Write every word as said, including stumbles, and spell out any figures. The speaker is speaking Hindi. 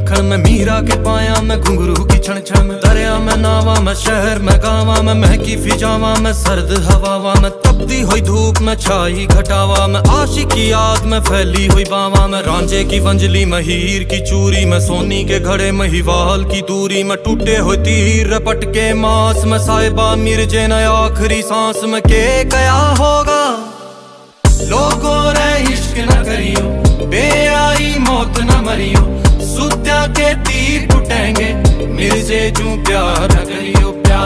खण में मीरा के पाया मैं घुंघरू की क्षण क्षण में दरिया में नावा मैं शहर में गावा मैं महकी फिजावा मैं सर्द हवावा मैं तपती हुई धूप में छाई घटावा मैं आशिक की याद में फैली हुई बावा मैं रांझे की वंजली में हीर की चूरी में सोनी के घड़े में हिवाल की दूरी में टूटे हुए तीर रपट के मांस में साहिबा मिर्जे न आखिरी सांस में के क्या होगा लोगों रे इश्क न करियो बेआई मौत न मरियो सुत्या के तीर टूटेंगे मिर्जे जू प्यार न करियो।